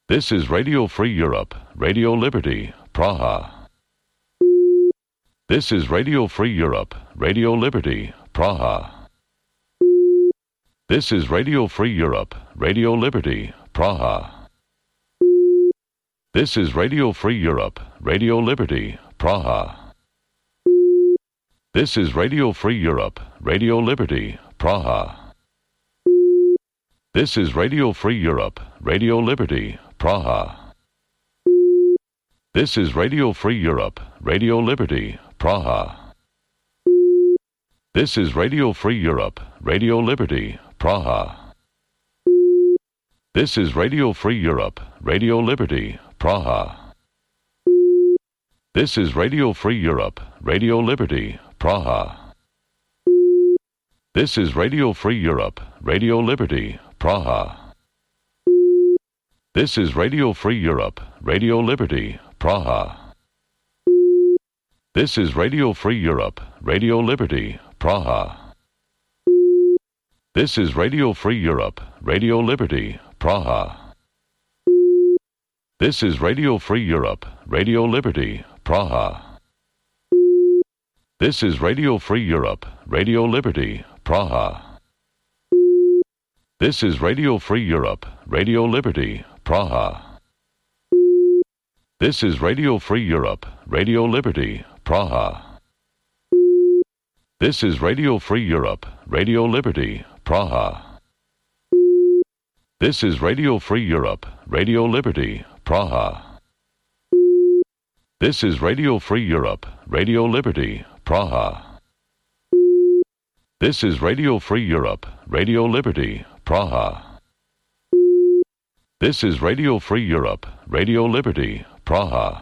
This is Radio Free Europe, Radio Liberty, Praha. This is Radio Free Europe, Radio Liberty, Praha. This is Radio Free Europe, Radio Liberty, Praha. This is Radio Free Europe, Radio Liberty, Praha. This is Radio Free Europe, Radio Liberty, Praha. This is Radio Free Europe, Radio Liberty, Praha. This is Radio Free Europe, Radio Liberty, Praha. This is Radio Free Europe, Radio Liberty, Praha. This is Radio Free Europe, Radio Liberty, Praha. This is Radio Free Europe, Radio Liberty, Praha. This is Radio Free Europe, Radio Liberty, Praha. This is Radio Free Europe, Radio Liberty, Praha. This is Radio Free Europe, Radio Liberty, Praha. This is Radio Free Europe, Radio Liberty, Praha. This is Radio Free Europe, Radio Liberty, Praha. This is Radio Free Europe, Radio Liberty, Praha. This is Radio Free Europe, Radio Liberty, Praha. This is Radio Free Europe, Radio Liberty, Praha. This is Radio Free Europe, Radio Liberty, Praha. This is Radio Free Europe, Radio Liberty, Praha. This is Radio Free Europe, Radio Liberty, Praha. This is Radio Free Europe, Radio Liberty, Praha. This is Radio Free Europe, Radio Liberty, Praha.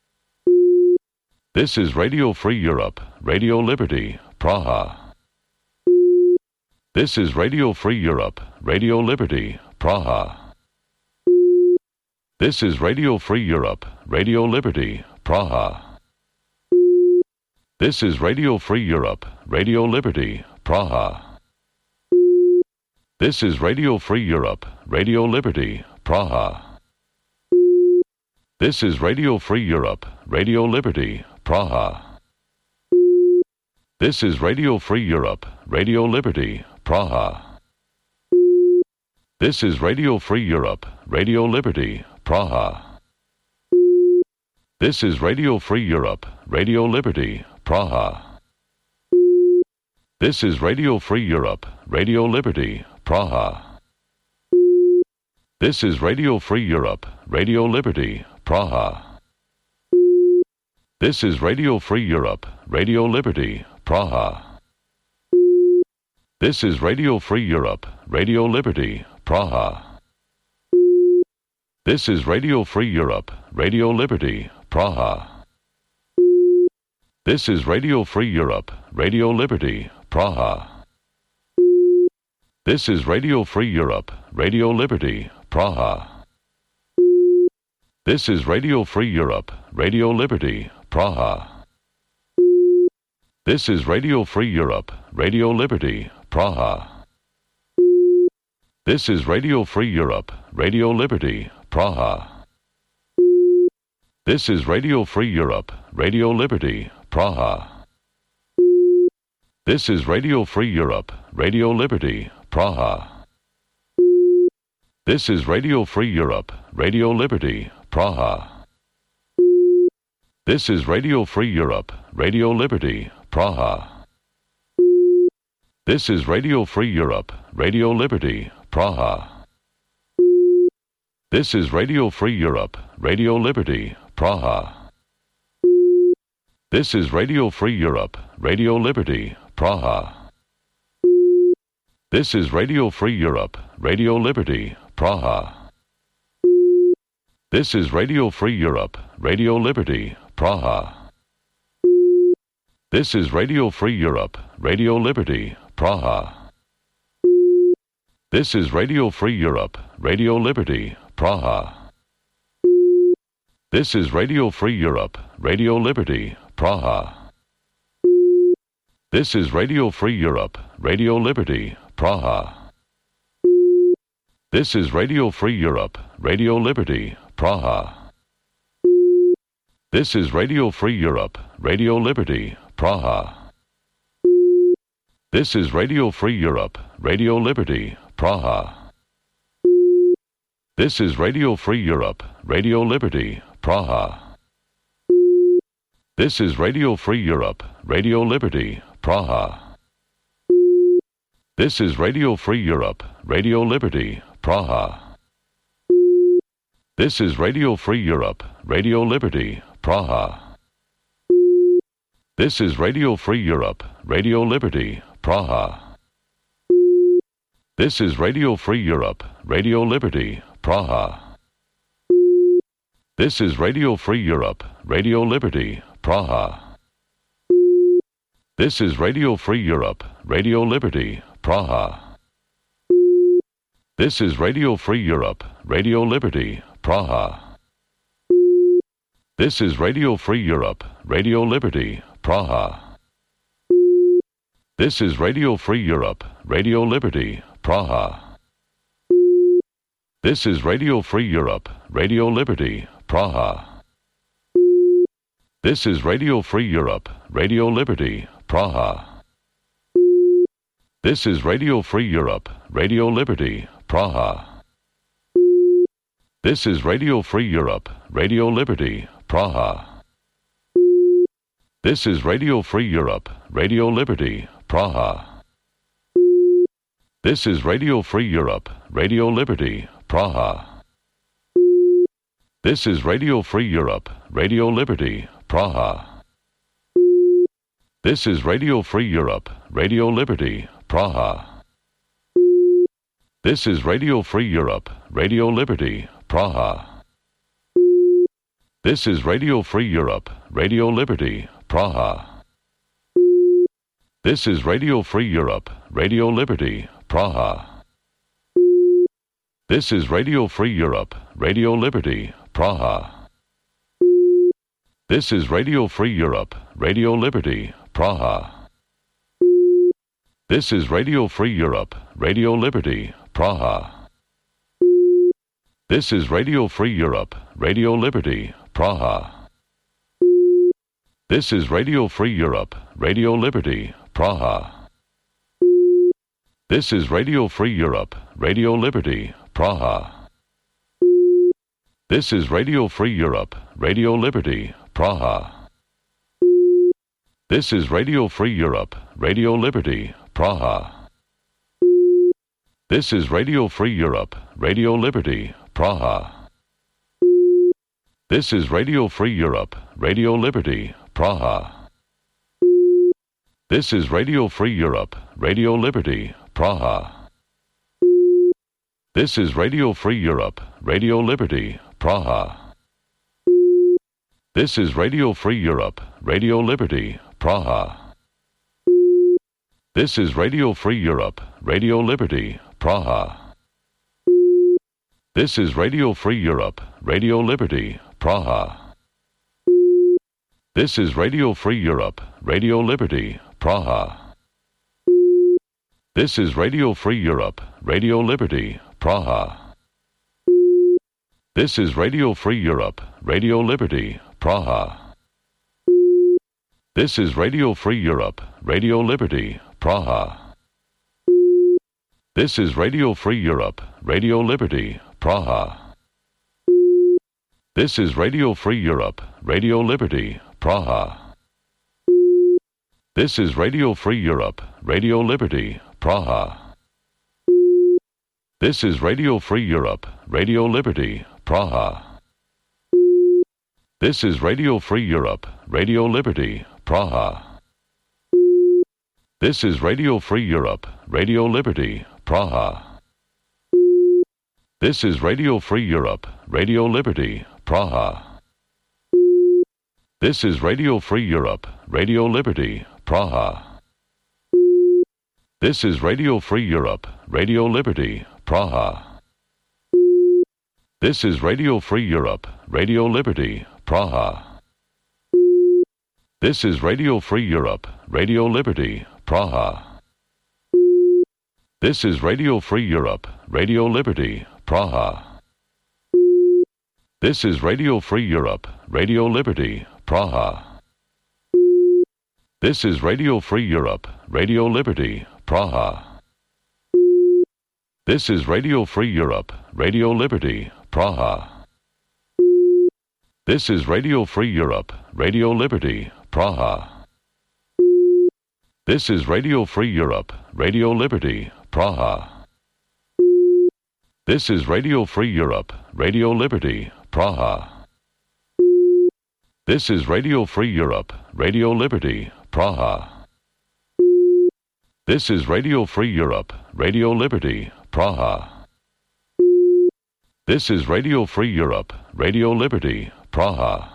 This is Radio Free Europe, Radio Liberty, Praha. This is Radio Free Europe, Radio Liberty, Praha. This is Radio Free Europe, Radio Liberty, Praha. This is Radio Free Europe, Radio Liberty, Praha. This is Radio Free Europe, Radio Liberty, Praha. This is Radio Free Europe, Radio Liberty, Praha. This is Radio Free Europe, Radio Liberty, Praha. This is Radio Free Europe, Radio Liberty, Praha. This is Radio Free Europe, Radio Liberty, Praha. This is Radio Free Europe, Radio Liberty, Praha. This is Radio Free Europe, Radio Liberty, Praha. This is Radio Free Europe, Radio Liberty, Praha. This is Radio Free Europe, Radio Liberty, Praha. This is Radio Free Europe, Radio Liberty, Praha. This is Radio Free Europe, Radio Liberty, Praha. This is Radio Free Europe, Radio Liberty, Praha. This is Radio Free Europe, Radio Liberty, Praha. This is Radio Free Europe, Radio Liberty, Praha. This is Radio Free Europe, Radio Liberty, Praha. This is Radio Free Europe, Radio Liberty, Praha. This is Radio Free Europe, Radio Liberty, Praha. This is Radio Free Europe, Radio Liberty, Praha. This is Radio Free Europe, Radio Liberty, Praha. This is Radio Free Europe, Radio Liberty, Praha. This is Radio Free Europe, Radio Liberty, Praha. This is Radio Free Europe, Radio Liberty, Praha. This is Radio Free Europe, Radio Liberty, Praha. This is Radio Free Europe, Radio Liberty, Praha. This is Radio Free Europe, Radio Liberty, Praha. This is Radio Free Europe, Radio Liberty, Praha. This is Radio Free Europe, Radio Liberty, Praha. This is Radio Free Europe, Radio Liberty, Praha. This is Radio Free Europe, Radio Liberty, Praha. This is Radio Free Europe, Radio Liberty, Praha. This is Radio Free Europe, Radio Liberty, Praha. This is Radio Free Europe, Radio Liberty, Praha. This is Radio Free Europe, Radio Liberty, Praha. This is Radio Free Europe, Radio Liberty, Praha. This is Radio Free Europe, Radio Liberty, Praha. This is Radio Free Europe, Radio Liberty, Praha. This is Radio Free Europe, Radio Liberty, Praha. This is Radio Free Europe, Radio Liberty, Praha. This is Radio Free Europe, Radio Liberty, Praha. This is Radio Free Europe, Radio Liberty, Praha. This is Radio Free Europe, Radio Liberty, Praha. This is Radio Free Europe, Radio Liberty, Praha. This is Radio Free Europe, Radio Liberty, Praha. This is Radio Free Europe, Radio Liberty, Praha. This is Radio Free Europe, Radio Liberty, Praha. This is Radio Free Europe, Radio Liberty, Praha. This is Radio Free Europe, Radio Liberty, Praha. This is Radio Free Europe, Radio Liberty, Praha. This is Radio Free Europe, Radio Liberty, Praha. This is Radio Free Europe, Radio Liberty, Praha. This is Radio Free Europe, Radio Liberty, Praha. This is Radio Free Europe, Radio Liberty, Praha. This is Radio Free Europe, Radio Liberty, Praha. This is Radio Free Europe, Radio Liberty, Praha. This is Radio Free Europe, Radio Liberty, Praha. This is Radio Free Europe, Radio Liberty, Praha. This is Radio Free Europe, Radio Liberty, Praha. This is Radio Free Europe, Radio Liberty, Praha. This is Radio Free Europe, Radio Liberty, Praha. This is Radio Free Europe, Radio Liberty, Praha. This is Radio Free Europe, Radio Liberty, Praha. This is Radio Free Europe, Radio Liberty, Praha. This is Radio Free Europe, Radio Liberty, Praha. This is Radio Free Europe, Radio Liberty, Praha. This is Radio Free Europe, Radio Liberty, Praha. This is Radio Free Europe, Radio Liberty, Praha. This is Radio Free Europe, Radio Liberty, Praha. This is Radio Free Europe, Radio Liberty, Praha. This is Radio Free Europe, Radio Liberty, Praha. This is Radio Free Europe, Radio Liberty, Praha. This is Radio Free Europe, Radio Liberty, Praha. This is Radio Free Europe, Radio Liberty, Praha. This is Radio Free Europe, Radio Liberty, Praha. This is Radio Free Europe, Radio Liberty, Praha. This is Radio Free Europe, Radio Liberty, Praha. This is Radio Free Europe, Radio Liberty, Praha. This is Radio Free Europe, Radio Liberty, Praha. This is Radio Free Europe, Radio Liberty, Praha. This is Radio Free Europe, Radio Liberty, Praha. This is Radio Free Europe, Radio Liberty, Praha. This is Radio Free Europe, Radio Liberty, Praha. This is Radio Free Europe, Radio Liberty, Praha. This is Radio Free Europe, Radio Liberty, Praha. This is Radio Free Europe, Radio Liberty, Praha. This is Radio Free Europe, Radio Liberty, Praha. This is Radio Free Europe, Radio Liberty, Praha. This is Radio Free Europe, Radio Liberty, Praha. This is Radio Free Europe, Radio Liberty, Praha. This is Radio Free Europe, Radio Liberty, Praha. This is Radio Free Europe, Radio Liberty, Praha. This is Radio Free Europe, Radio Liberty, Praha. This is Radio Free Europe, Radio Liberty, Praha. This is Radio Free Europe, Radio Liberty, Praha.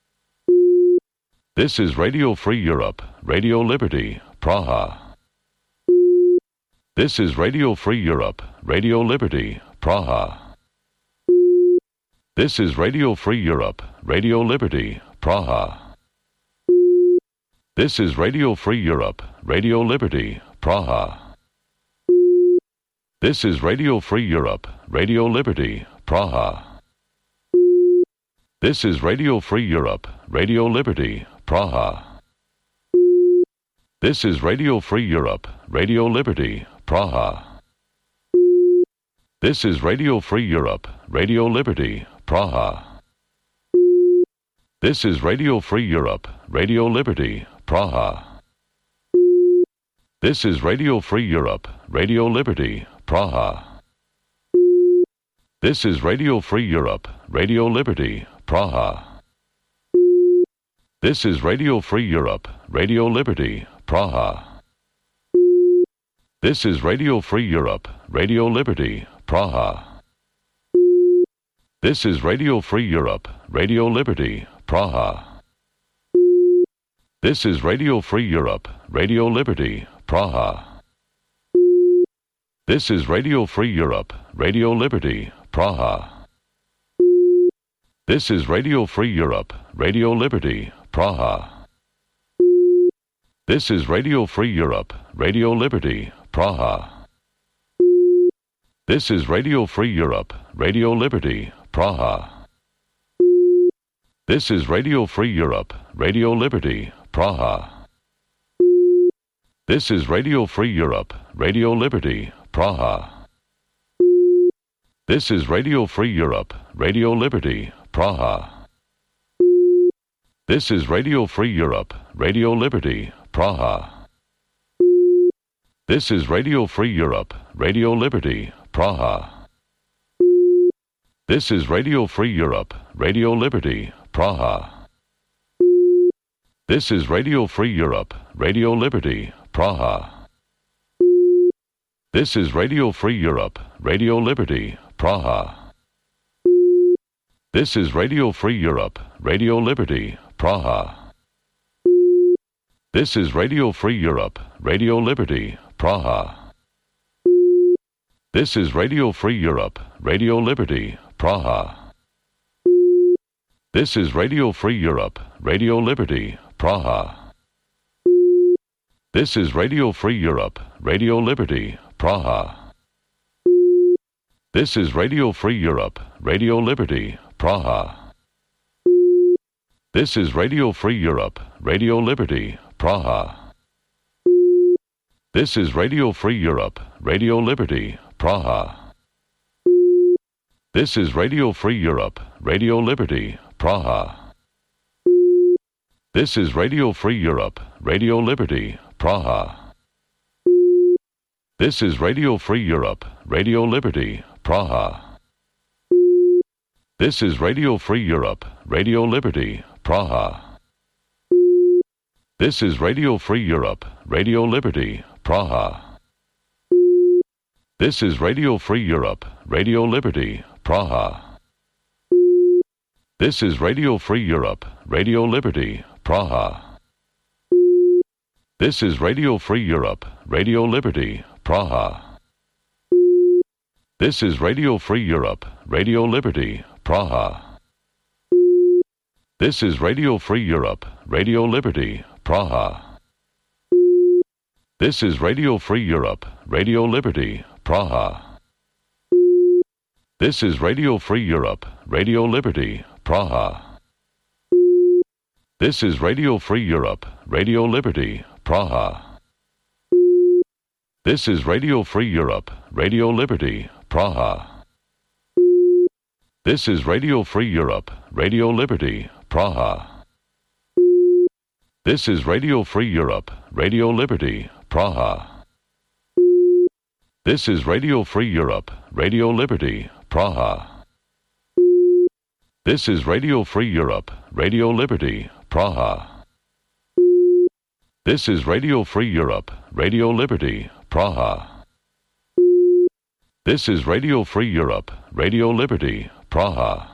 This is Radio Free Europe, Radio Liberty, Praha. This is Radio Free Europe, Radio Liberty, Praha. This is Radio Free Europe, Radio Liberty, Praha. This is Radio Free Europe, Radio Liberty, Praha. This is Radio Free Europe, Radio Liberty, Praha. This is Radio Free Europe, Radio Liberty, Praha. This is Radio Free Europe, Radio Liberty, Praha. This is Radio Free Europe, Radio Liberty, Praha. This is Radio Free Europe, Radio Liberty, Praha. This is Radio Free Europe, Radio Liberty, Praha. This is Radio Free Europe, Radio Liberty, Praha. This is Radio Free Europe, Radio Liberty, Praha. This is Radio Free Europe, Radio Liberty, Praha. This is Radio Free Europe, Radio Liberty, Praha. This is Radio Free Europe, Radio Liberty, Praha. This is Radio Free Europe, Radio Liberty, Praha. This is Radio Free Europe, Radio Liberty, Praha. This is Radio Free Europe, Radio Liberty, Praha. This is Radio Free Europe, Radio Liberty, Praha. This is Radio Free Europe, Radio Liberty, Praha. This is Radio Free Europe, Radio Liberty, Praha. This is Radio Free Europe, Radio Liberty, Praha. This is Radio Free Europe, Radio Liberty, Praha. This is Radio Free Europe, Radio Liberty, Praha. This is Radio Free Europe, Radio Liberty, Praha. This is Radio Free Europe, Radio Liberty, Praha. This is Radio Free Europe, Radio Liberty, Praha. This is Radio Free Europe, Radio Liberty, Praha. This is Radio Free Europe, Radio Liberty, Praha. This is Radio Free Europe, Radio Liberty, Praha. This is Radio Free Europe, Radio Liberty, Praha. This is Radio Free Europe, Radio Liberty, Praha. This is Radio Free Europe, Radio Liberty, Praha. This is Radio Free Europe, Radio Liberty, Praha. This is Radio Free Europe, Radio Liberty, Praha. This is Radio Free Europe, Radio Liberty, Praha. This is Radio Free Europe, Radio Liberty, Praha. This is Radio Free Europe, Radio Liberty, Praha. This is Radio Free Europe, Radio Liberty, Praha. This is Radio Free Europe, Radio Liberty, Praha. This is Radio Free Europe, Radio Liberty, Praha. This is Radio Free Europe, Radio Liberty, Praha. This is Radio Free Europe, Radio Liberty, Praha. This is Radio Free Europe, Radio Liberty, Praha. This is Radio Free Europe, Radio Liberty, Praha. This is Radio Free Europe, Radio Liberty, Praha. This is Radio Free Europe, Radio Liberty, Praha. This is Radio Free Europe, Radio Liberty, Praha. This is Radio Free Europe, Radio Liberty, Praha. This is Radio Free Europe, Radio Liberty, Praha. This is Radio Free Europe, Radio Liberty, Praha. This is Radio Free Europe, Radio Liberty, Praha. This is Radio Free Europe, Radio Liberty, Praha. This is Radio Free Europe, Radio Liberty, Praha. This is Radio Free Europe, Radio Liberty, Praha.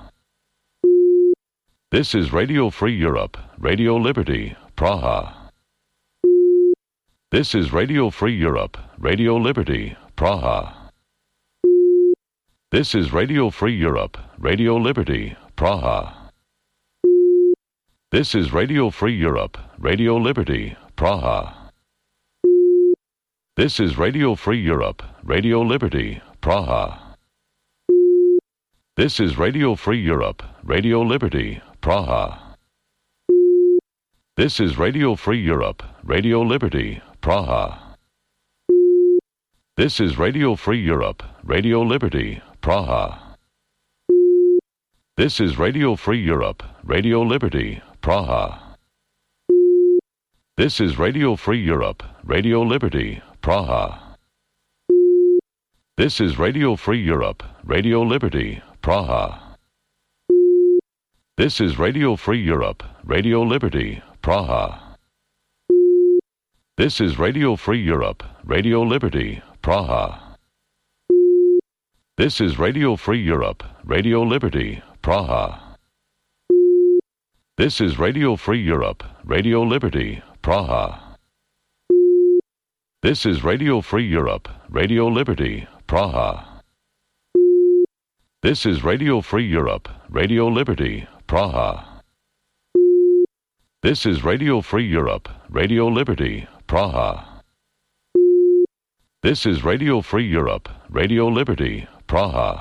This is Radio Free Europe, Radio Liberty, Praha. This is Radio Free Europe, Radio Liberty, Praha. This is Radio Free Europe, Radio Liberty, Praha. This is Radio Free Europe, Radio Liberty, Praha. This is Radio Free Europe, Radio Liberty, Praha. This is Radio Free Europe, Radio Liberty, Praha. This is Radio Free Europe, Radio Liberty, Praha. This is Radio Free Europe, Radio Liberty, Praha. This is Radio Free Europe, Radio Liberty, Praha. This is Radio Free Europe, Radio Liberty, Praha. This is Radio Free Europe, Radio Liberty, Praha. This is Radio Free Europe, Radio Liberty, Praha. This is Radio Free Europe, Radio Liberty, Praha. This is Radio Free Europe, Radio Liberty, Praha. This is Radio Free Europe, Radio Liberty, Praha. This is Radio Free Europe, Radio Liberty, Praha. This is Radio Free Europe, Radio Liberty, Praha. This is Radio Free Europe, Radio Liberty, Praha. This is Radio Free Europe, Radio Liberty, Praha.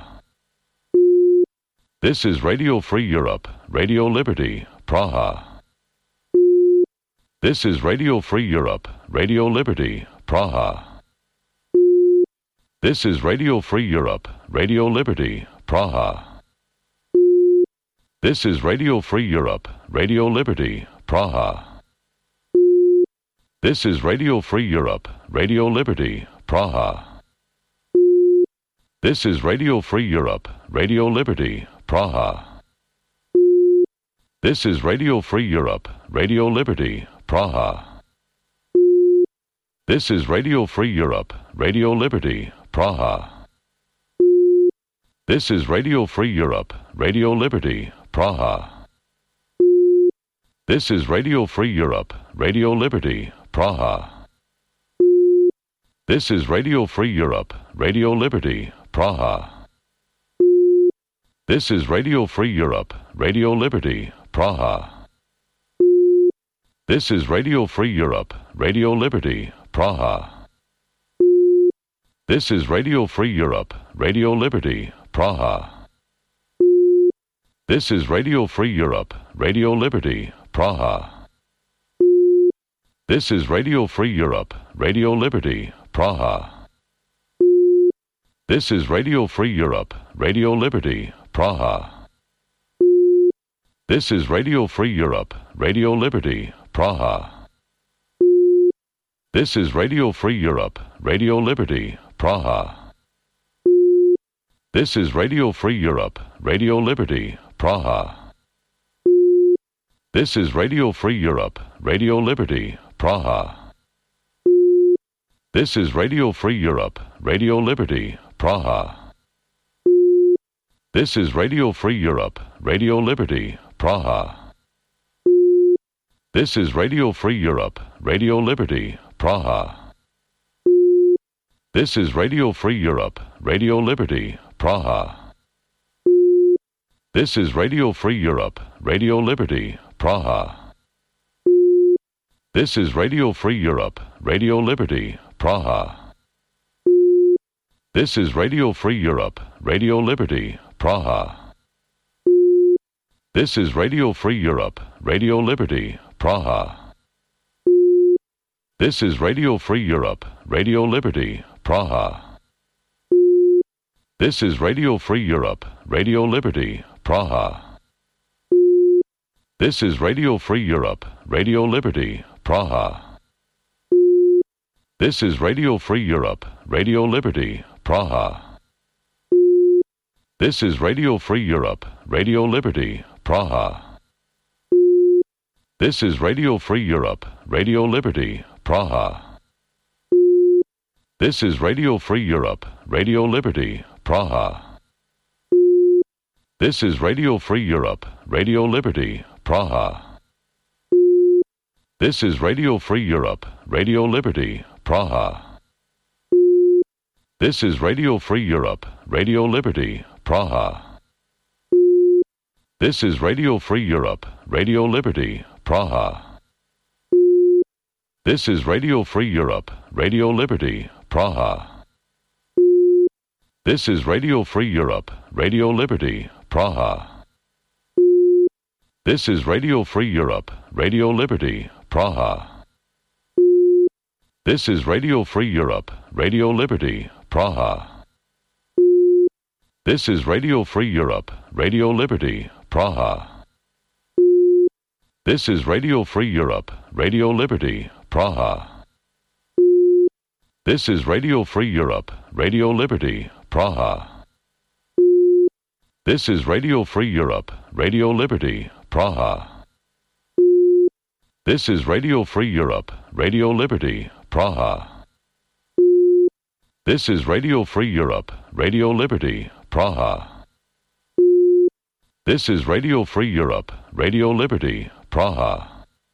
This is Radio Free Europe, Radio Liberty, Praha. This is Radio Free Europe, Radio Liberty, Praha. This is Radio Free Europe, Radio Liberty, Praha. This is Radio Free Europe, Radio Liberty, Praha. This is Radio Free Europe, Radio Liberty, Praha. This is Radio Free Europe, Radio Liberty, Praha. This is Radio Free Europe, Radio Liberty, Praha. This is Radio Free Europe, Radio Liberty, Praha. This is Radio Free Europe, Radio Liberty, Praha. This is Radio Free Europe, Radio Liberty, Praha. This is Radio Free Europe, Radio Liberty, Praha. This is Radio Free Europe, Radio Liberty, Praha. This is Radio Free Europe, Radio Liberty, Praha. This is Radio Free Europe, Radio Liberty, Praha. This is Radio Free Europe, Radio Liberty, Praha. This is Radio Free Europe, Radio Liberty, Praha. This is Radio Free Europe, Radio Liberty, Praha. This is Radio Free Europe, Radio Liberty, Praha. This is Radio Free Europe, Radio Liberty, Praha. This is Radio Free Europe, Radio Liberty, Praha. This is Radio Free Europe, Radio Liberty, Praha. This is Radio Free Europe, Radio Liberty, Praha. This is Radio Free Europe, Radio Liberty, Praha. This is Radio Free Europe, Radio Liberty, Praha. This is Radio Free Europe, Radio Liberty, Praha. This is Radio Free Europe, Radio Liberty, Praha. This is Radio Free Europe, Radio Liberty, Praha. This is Radio Free Europe, Radio Liberty, Praha. This is Radio Free Europe, Radio Liberty, Praha. This is Radio Free Europe, Radio Liberty, Praha. This is Radio Free Europe, Radio Liberty, Praha. This is Radio Free Europe, Radio Liberty, Praha. This is Radio Free Europe, Radio Liberty, Praha. This is Radio Free Europe, Radio Liberty, Praha. This is Radio Free Europe, Radio Liberty, Praha. This is Radio Free Europe, Radio Liberty, Praha. This is Radio Free Europe, Radio Liberty, Praha. This is Radio Free Europe, Radio Liberty, Praha. This is Radio Free Europe, Radio Liberty, Praha. This is Radio Free Europe, Radio Liberty, Praha. This is Radio Free Europe, Radio Liberty, Praha. This is Radio Free Europe, Radio Liberty, Praha. This is Radio Free Europe, Radio Liberty, Praha. This is Radio Free Europe, Radio Liberty, Praha. This is Radio Free Europe, Radio Liberty, Praha. This is Radio Free Europe, Radio Liberty, Praha. This is Radio Free Europe, Radio Liberty, Praha. This is Radio Free Europe, Radio Liberty, Praha. This is Radio Free Europe, Radio Liberty, Praha. This is Radio Free Europe, Radio Liberty, Praha. This is Radio Free Europe, Radio Liberty, Praha.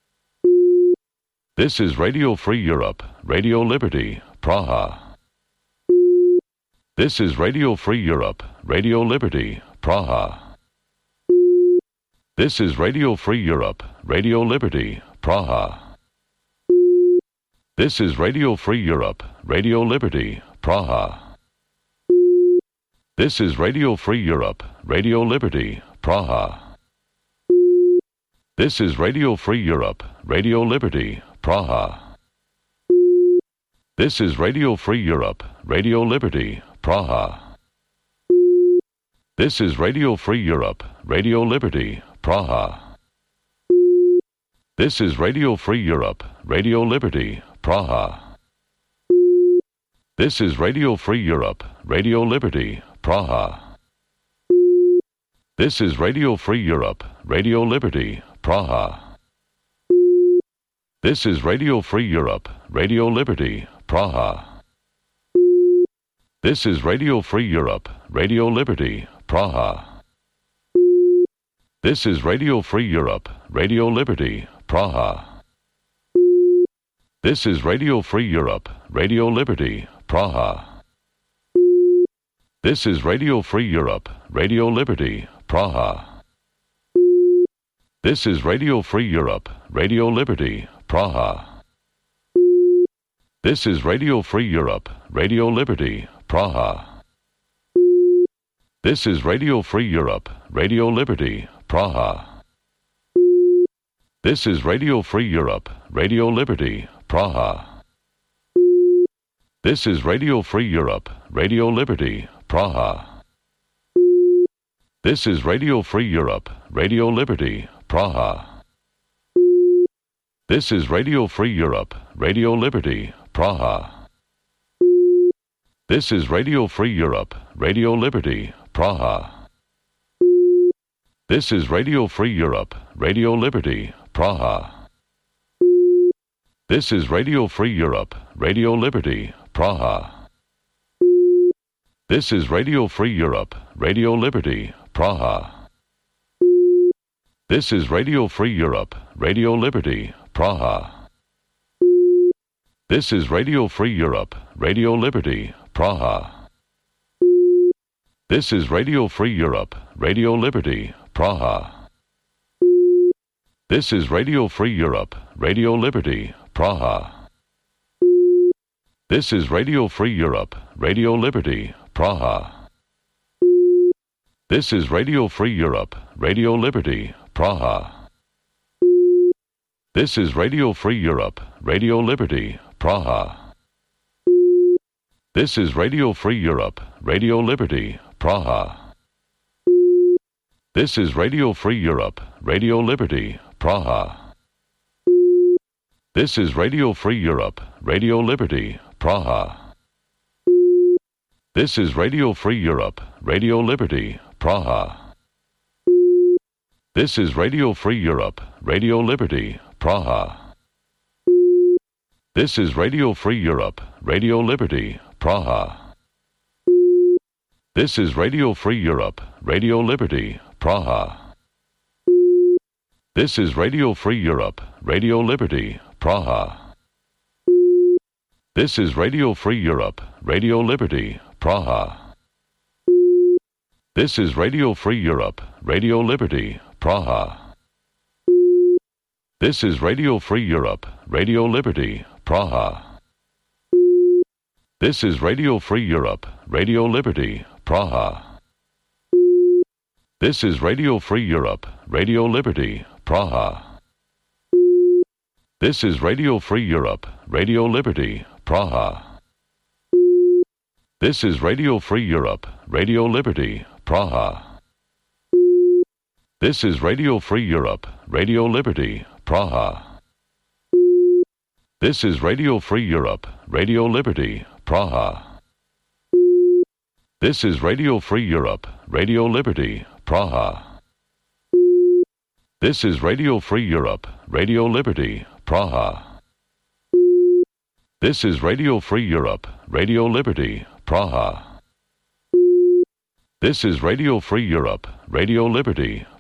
This is Radio Free Europe, Radio Liberty, Praha. This is Radio Free Europe, Radio Liberty, Praha. This is Radio Free Europe, Radio Liberty, Praha. This is Radio Free Europe, Radio Liberty, Praha. This is Radio Free Europe, Radio Liberty, Praha. This is Radio Free Europe, Radio Liberty, Praha. This is Radio Free Europe, Radio Liberty, Praha. This is Radio Free Europe, Radio Liberty, Praha. This is Radio Free Europe, Radio Liberty, Praha. This is Radio Free Europe, Radio Liberty, Praha. This is Radio Free Europe, Radio Liberty, Praha. This is Radio Free Europe, Radio Liberty, Praha. This is Radio Free Europe, Radio Liberty, Praha. This is Radio Free Europe, Radio Liberty, Praha. This is Radio Free Europe, Radio Liberty, Praha. This is Radio Free Europe, Radio Liberty, Praha. This is Radio Free Europe, Radio Liberty, Praha. This is Radio Free Europe, Radio Liberty, Praha. This is Radio Free Europe, Radio Liberty, Praha. This is Radio Free Europe, Radio Liberty, Praha. This is Radio Free Europe, Radio Liberty, Praha. This is Radio Free Europe, Radio Liberty, Praha. This is Radio Free Europe, Radio Liberty, Praha. This is Radio Free Europe, Radio Liberty, Praha. This is Radio Free Europe, Radio Liberty, Praha. This is Radio Free Europe, Radio Liberty, Praha. This is Radio Free Europe, Radio Liberty, Praha. This is Radio Free Europe, Radio Liberty, Praha. This is Radio Free Europe, Radio Liberty, Praha. This is Radio Free Europe, Radio Liberty, Praha. This is Radio Free Europe, Radio Liberty, Praha. This is Radio Free Europe, Radio Liberty, Praha. This is Radio Free Europe, Radio Liberty, Praha. This is Radio Free Europe, Radio Liberty, Praha. This is Radio Free Europe, Radio Liberty, Praha. This is Radio Free Europe, Radio Liberty, Praha. This is Radio Free Europe, Radio Liberty, Praha. This is Radio Free Europe, Radio Liberty, Praha. This is Radio Free Europe, Radio Liberty, Praha. This is Radio Free Europe, Radio Liberty, Praha. This is Radio Free Europe, Radio Liberty, Praha. This is Radio Free Europe, Radio Liberty, Praha. This is Radio Free Europe, Radio Liberty, Praha. This is Radio Free Europe, Radio Liberty, Praha. This is Radio Free Europe, Radio Liberty, Praha. This is Radio Free Europe, Radio Liberty, Praha. This is Radio Free Europe, Radio Liberty, Praha. This is Radio Free Europe, Radio Liberty, Praha. This is Radio Free Europe, Radio Liberty, Praha. This is Radio Free Europe, Radio Liberty, Praha. This is Radio Free Europe, Radio Liberty, Praha. This is Radio Free Europe, Radio Liberty, Praha. This is Radio Free Europe, Radio Liberty, Praha. This is Radio Free Europe, Radio Liberty, Praha. This is Radio Free Europe, Radio Liberty,